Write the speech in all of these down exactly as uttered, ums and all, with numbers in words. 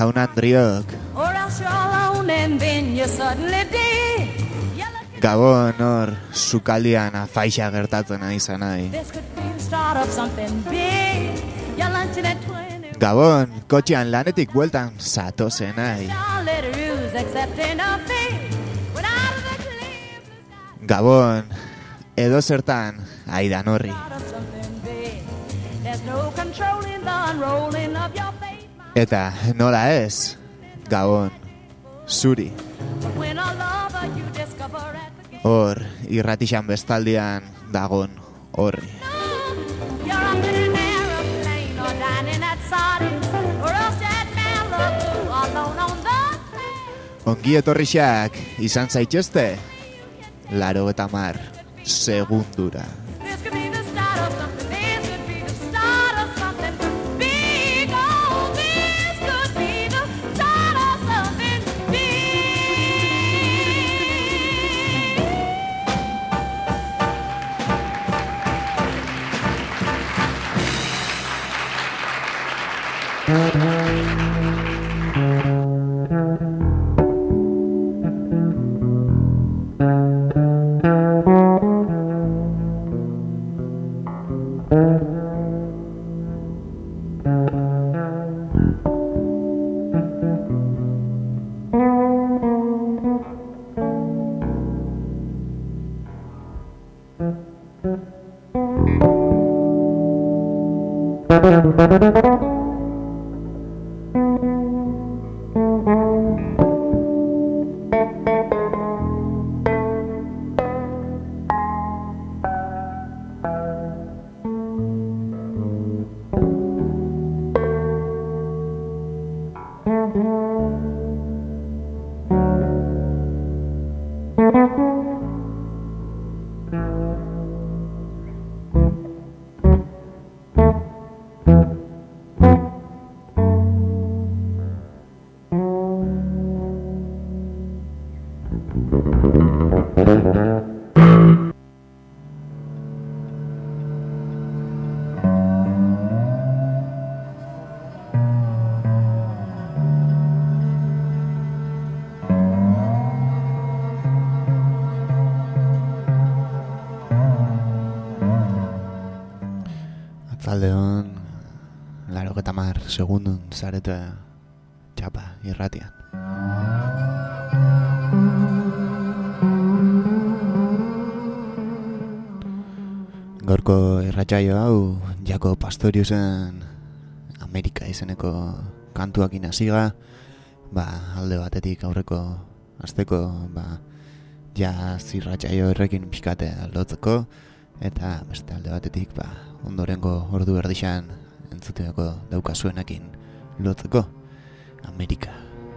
jaun Andriok. Gabon hor sukaldian afaixa gertatzen nahi izan nahi. Gabon kotxean lanetik bueltan zatozen nahi. Gabon edo zertan aidan horri. Eta nola ez, Gabon zuri. Hor, irratixan bestaldian dagon horri. Ongi etorrixak izan zaitezte, laro eta mar segundura. Atzaldeon, laro eta mar segundun zarete txapa irratian. Gaurko irratsaio hau Jaco Pastoriusen Amerika izeneko kantuakin hasiga, ba alde batetik aurreko asteko ba jazz irratsaio horrekin pixkate lotzeko, eta beste alde batetik ba ondorengo ordu erdixan entzuteako daukazuenekin lotzeko Amerika.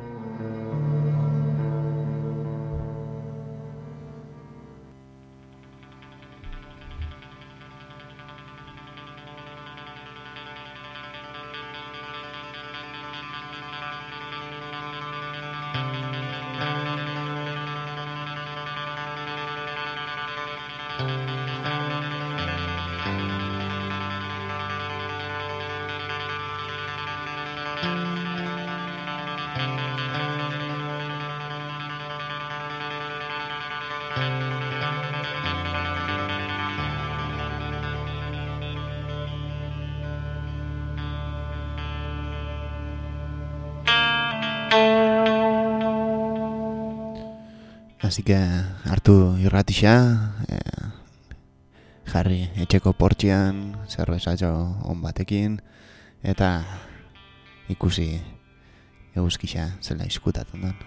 Así que hartu irratixa, eh, jarri etxeko portxian, zerbezatxo on batekin, eta ikusi eguzkixa zela izkutatzen den.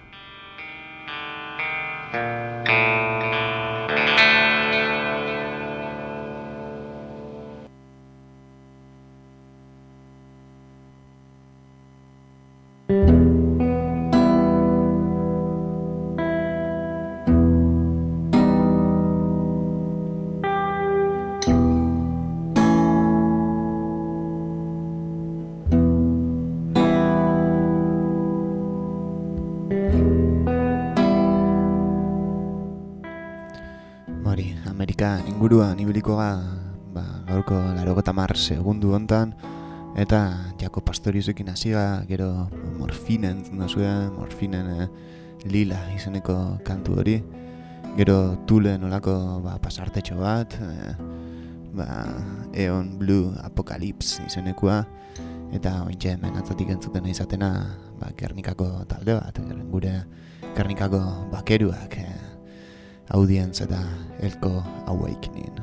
Amerika inguruan ibiliko ga, ba, gaurko laurogeita hamar segundu hontan, Eta Jako Pastoriusekin hasiga, gero Morfinen entzun duzue, Morfinen eh, Lila izeneko kantu hori. Gero Tule nolako ba, pasartetxo bat, eh, ba, Eon Blue Apocalypse izenekoa. Eta ointxe hemen atzatik entzuten izatena ba, Gernikako talde bat, gure Gernikako bakeruak, eh, Audience eta Elko Awakening.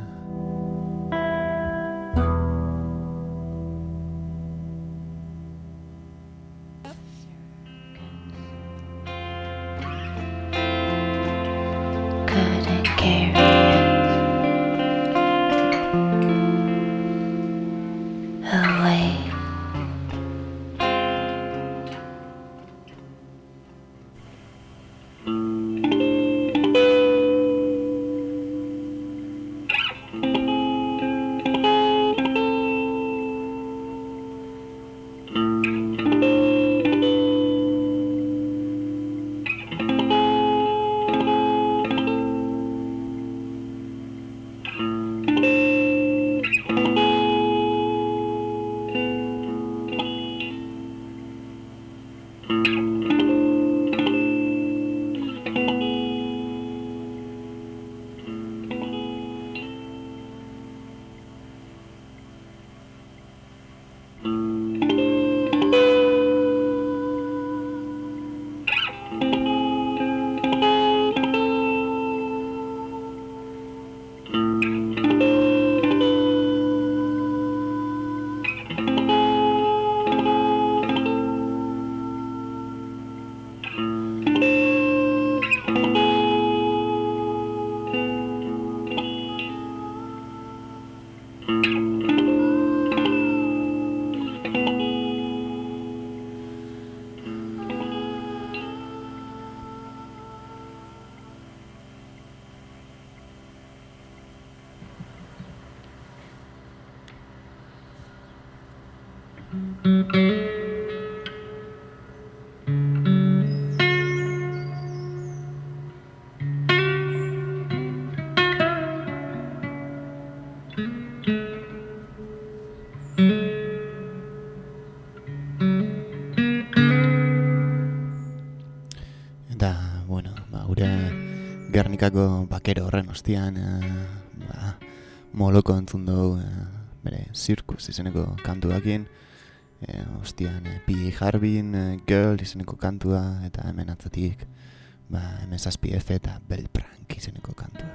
Gernikako bakero horren ostian eh, ba, Moloko entzun dugu eh, bere Circus izeneko kantuakin, eh, ostian eh, P A Harbin, eh, Girl izeneko kantua, eta hemen atzatik ba, M S P F eta Belprank izeneko kantua.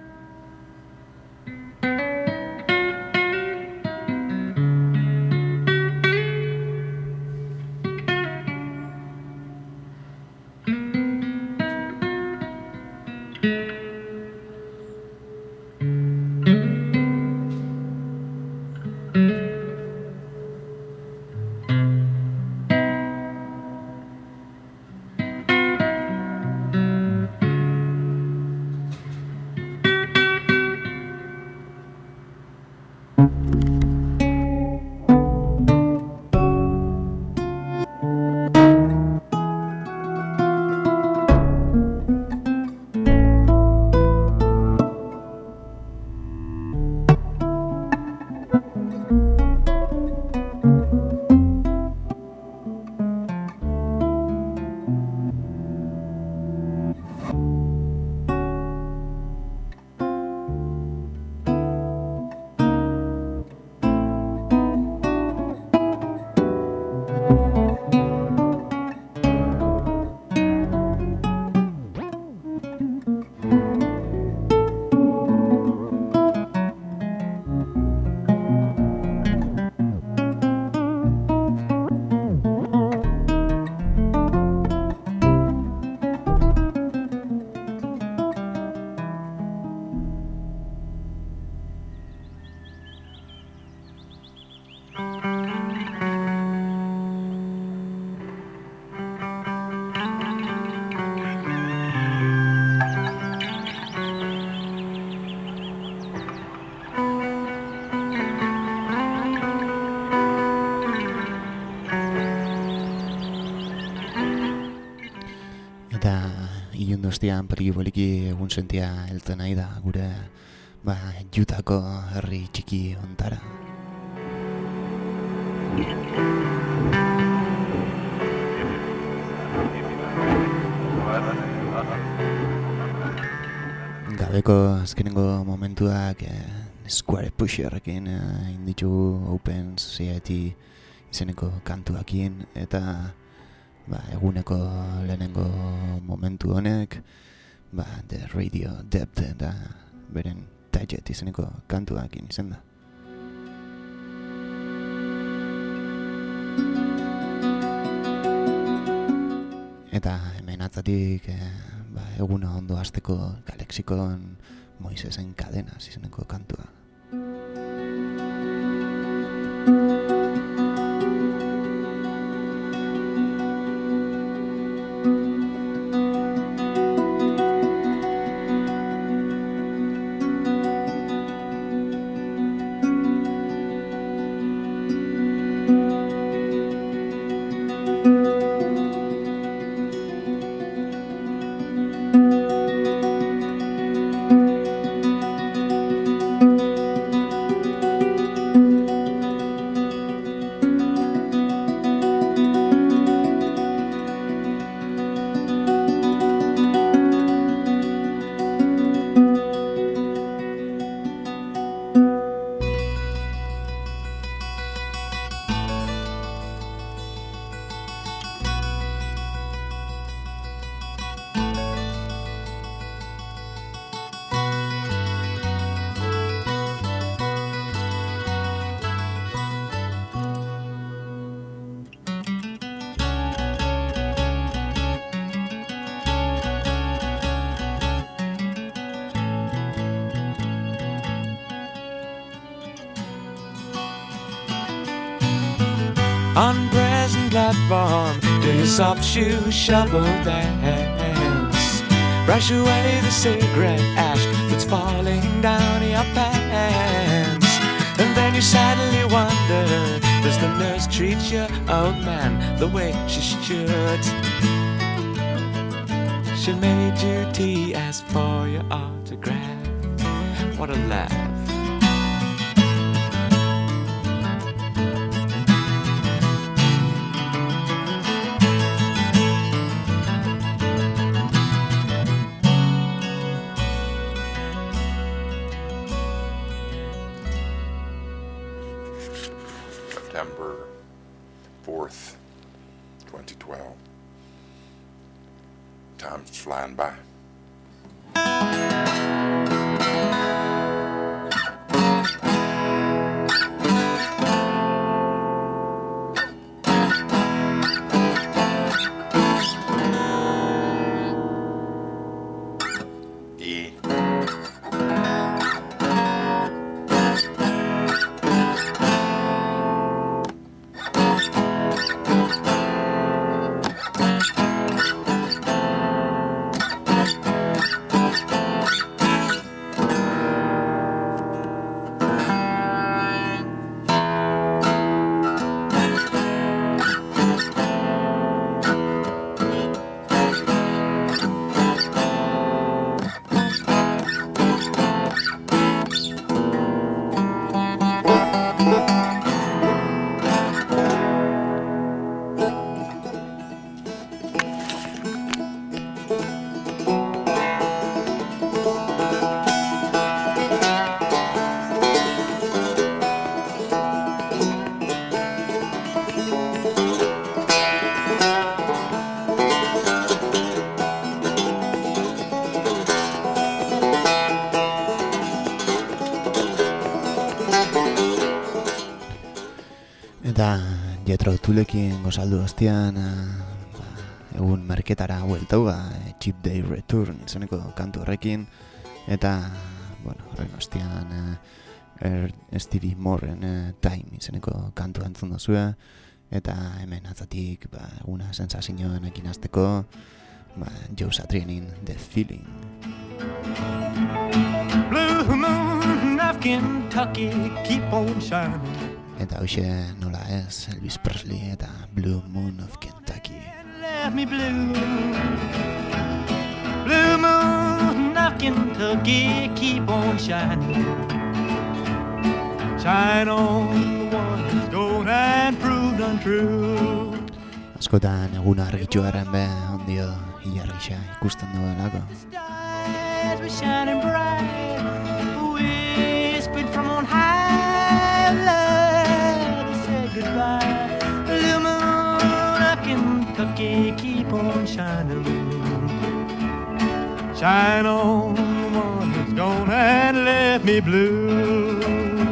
Ostian poliki-poliki egun sentia heltzen nahi da gure ba, Jutako herri txiki ontara. Gabeko azkenengo momentuak eh, Square Pusherrekin eh, inditu Open Society izeneko kantuakin eta ba, eguneko lehenengo momentu honek ba, The Radio Depth eta beren Tajet izeneko kantuakin izen da. Eta hemen atzatik eh, ba, eguna ondo hasteko Galexikon Moisesen Cadenas izeneko kantua. On present platform, do your soft shoe shuffle dance. Brush away the cigarette ash that's falling down your pants. And then you sadly wonder, does the nurse treat your old man the way she should? She made you tea, asked for your autograph. What a laugh. September fourth, twenty twelve. Time's flying by. E. Eta Jethro Tullekin gozaldu ostean ba, egun merketara hueltau ba, Cheap Day Return izeneko kantu horrekin eta bueno, horren ostean er, Stevie Morren eh, Time izeneko kantu entzun dozue eta hemen atzatik ba, eguna sensazioenekin hasteko ba, Joe Satrianin The Feeling. Blue moon of Kentucky, keep on shining. Eta hoxe nola ez, Elvis Presley eta Blue Moon of Kentucky. Left me blue. Blue moon of Kentucky, keep on shining. Shine on the one that's gold and come true. Askotan egun argitxu garen be, ondio ilargisa ikusten duelako. Stars were shining bright, whispered from on high, love to say goodbye. Blue moon of Kentucky, keep on shining. Shine on the one that's gone and left me blue.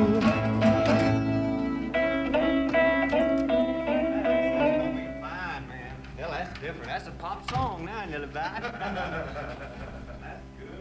Fine, man. Hell, that's different. That's a pop song now, Nelly Bye. That's good.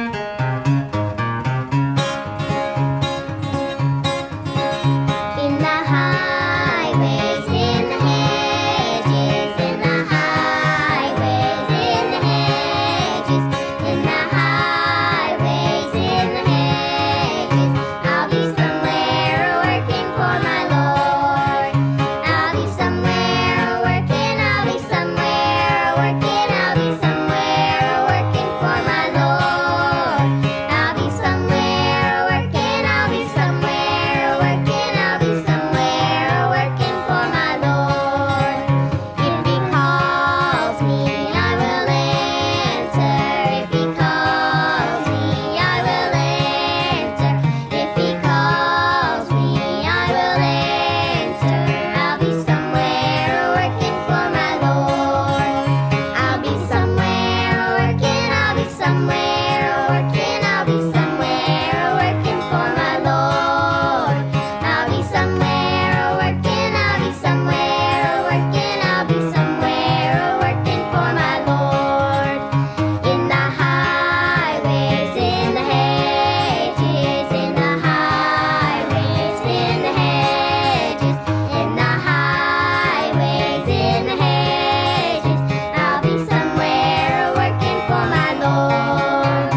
In the highways, in the hedges, in the highways, in the hedges, in the highways, in the hedges, I'll be somewhere working for my Lord. I'll be somewhere working, I'll be somewhere working, I'll be somewhere working for my Lord. I'll be somewhere working, I'll be somewhere working, I'll be somewhere working for my Lord. If he calls me, I will answer. If he calls me, I will answer. If he calls me, I will answer. I'll be somewhere working for my Lord. I'll be somewhere working, I'll be somewhere working, I'll be somewhere working for my Lord. I'll be somewhere working, I'll be somewhere working, I'll be somewhere working for my Lord. In the highways, in the hedges, in the highways, in the hedges, in the highways, in the hedges, I'll be somewhere working for my Lord.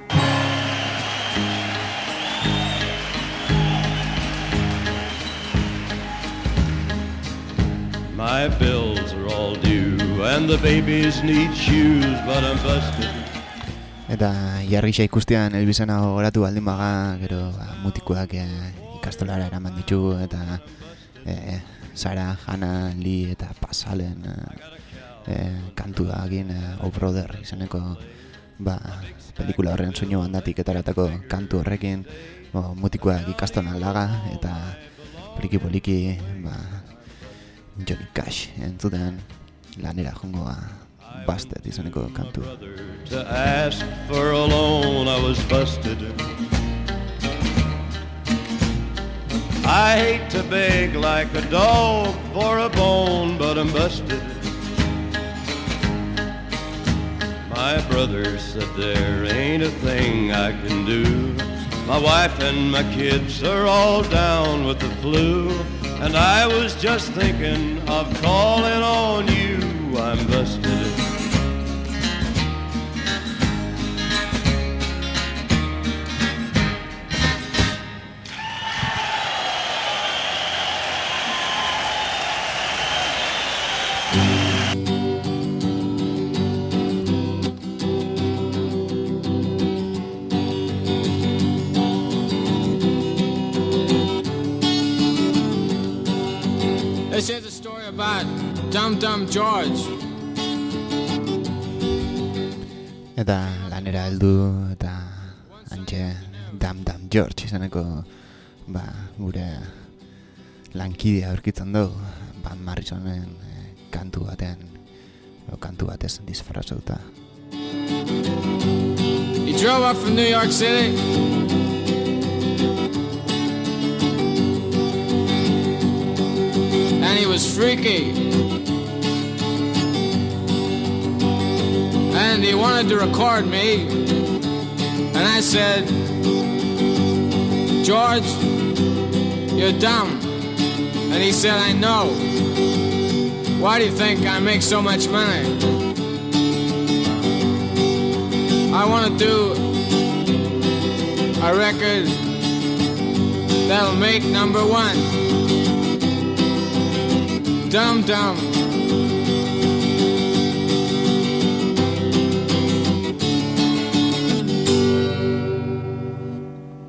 My bills are all due and the babies need shoes, but I'm busted. Eta jarrisa ikustean elbizena gogoratu baldin baga, gero ba, mutikoak eh, ikastolara eraman ditugu, eta eh, Sara, Hannah, Lee eta Pasalen eh, eh, kantu da egin eh, Oh Brother izeneko ba, pelikula horren soinu bandatik etaratako kantu horrekin bo, mutikoak ikaston aldaga, eta poliki-poliki ba, Johnny Cash entzuten lanera jongo ba, Busted izeneko kantu. To ask for a loan, I was busted. I hate to beg like a dog for a bone, but I'm busted. My brother said there ain't a thing I can do. My wife and my kids are all down with the flu, and I was just thinking of calling on you. I'm busted. This is a story about Dum Dum George. Eta lanera heldu eta antxe Dum Dum George izaneko ba, gure lankidea aurkitzen dugu Van Morrisonen eh, kantu batean o kantu batez disfrazauta. He drove up from New York City. And he was freaky. And he wanted to record me. And I said, George, you're dumb. And he said, I know. Why do you think I make so much money? I want to do a record that'll make number one. Dum Dum.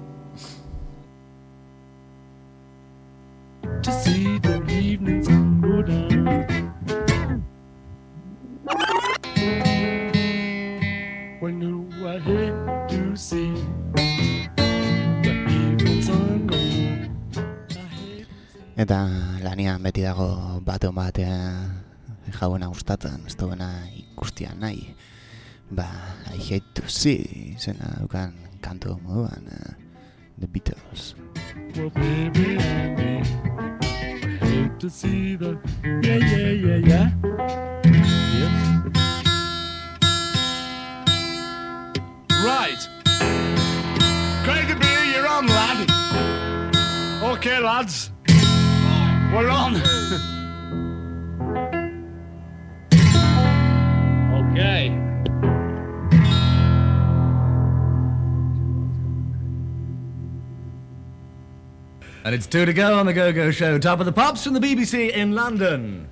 To see the evening sun Eta lanian beti dago batean batean jauena gustatzen, ez duena ikustia nahi. Ba, I hate to see, zena dukan kantu moduan, uh, The Beatles. Well, baby, baby, I hate to see the, yeah, yeah, yeah, yeah. Yes. Right. Craig the beer, you're on, lad. Okay, lads. We're on. Okay. And it's two to go on the Go-Go Show. Top of the Pops from the B B C in London.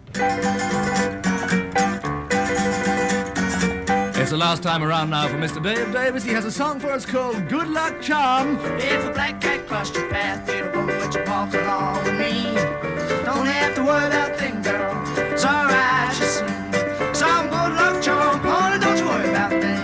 It's the last time around now for Mister Dave Davis. He has a song for us called Good Luck Charm. If a black cat crossed your path, it'll go let you walk along with me. Don't have to worry about things, girl. It's alright, you see. Some good luck charm, honey, don't you worry about things.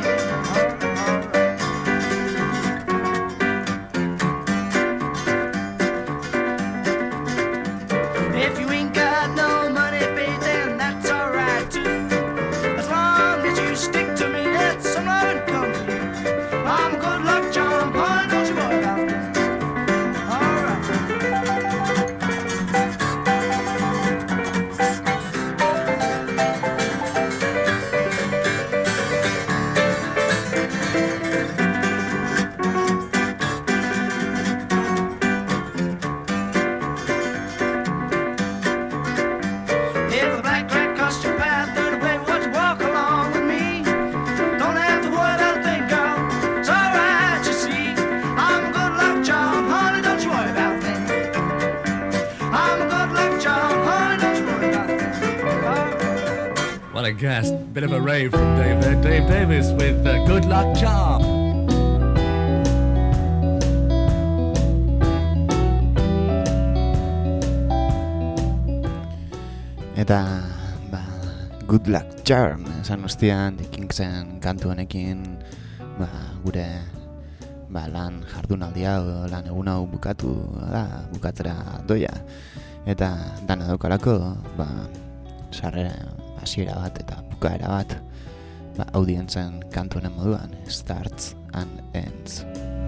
If you ain't got no money, babe, then that's alright too. As long as you stick to me, let some loving come to you. I'm a good luck charm, honey, don't you worry about things. What a gas. Bit of a rave from Dave there. Dave Davis with uh, Good Luck Charm. Eta, ba, Good Luck Charm, esan ostian, The Kingsen kantu honekin, ba, gure ba, lan jardunaldi hau, lan egun hau bukatu, da, bukatzera doia. Eta dana daukarako, ba, sarrera hasiera bat eta bukaera bat, ba, audientzen kantu honen moduan, Starts and Ends.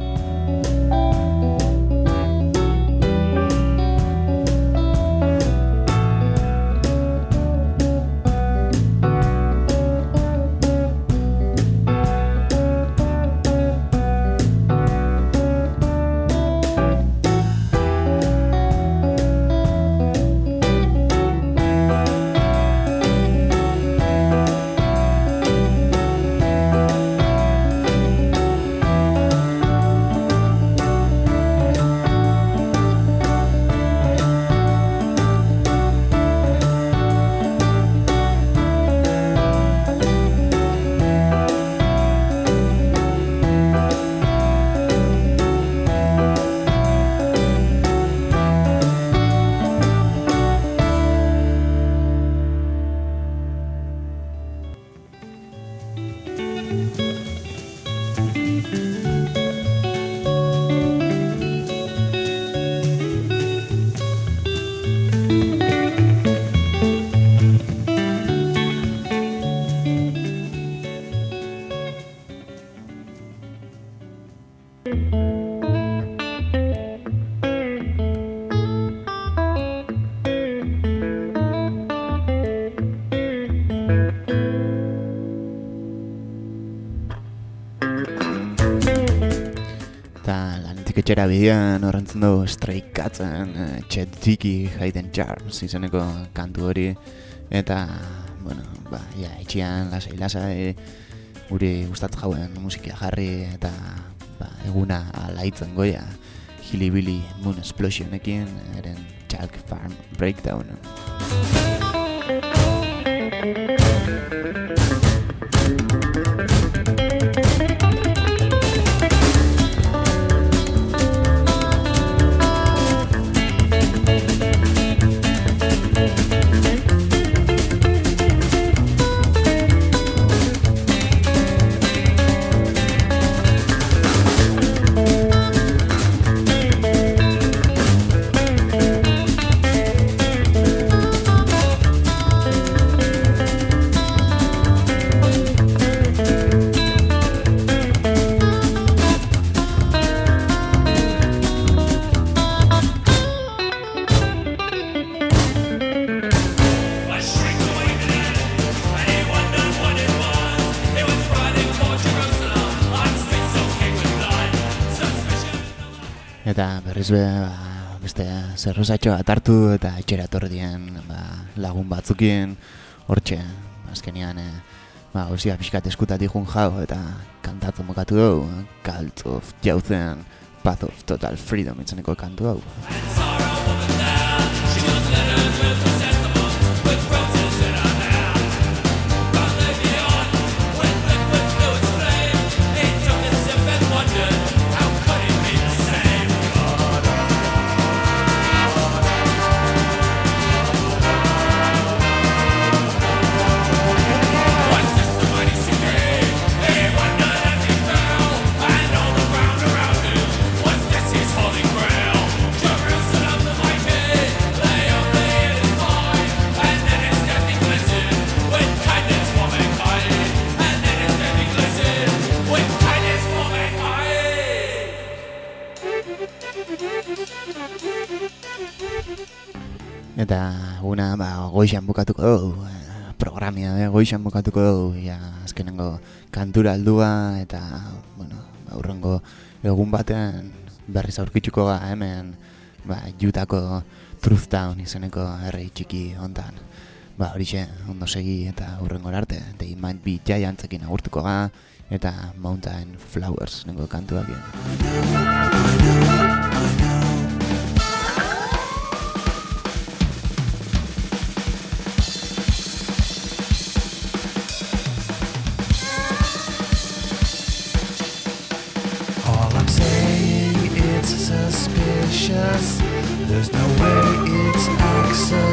Etxera bidean horrentzen dugu Stray Catsen uh, Chet Dicky Hayden Charms izeneko kantu hori. Eta, bueno, ba, ja, etxean lasai-lasai guri gustatzen jauen musikia jarri eta ba, eguna alaitzen goia Hilly Moon Explosionekin eren Chalk Farm Breakdown. Eta berriz be, ba, beste zerrosatxo bat hartu eta etxera tordien ba, lagun batzukin hortxe, azkenean e, ba, gozia pixkat eskutatik jun jau eta kantatzen mokatu dugu, Cult of Jauzen, Path of Total Freedom itzeneko kantu hau. Eta guna ba, goixan bukatuko dugu, eh, programia eh, goixan bukatuko dugu, ja, azkenengo kantura aldua eta bueno, aurrengo egun batean berriz aurkitzuko ga hemen ba, Utahko Truth Town izeneko herri txiki hontan. Ba, horixe ondo segi eta aurrengora arte, They Might Be Giantsekin agurtuko ga eta Mountain Flowers nengo kantuak. Suspicious. There's no way it's accidental.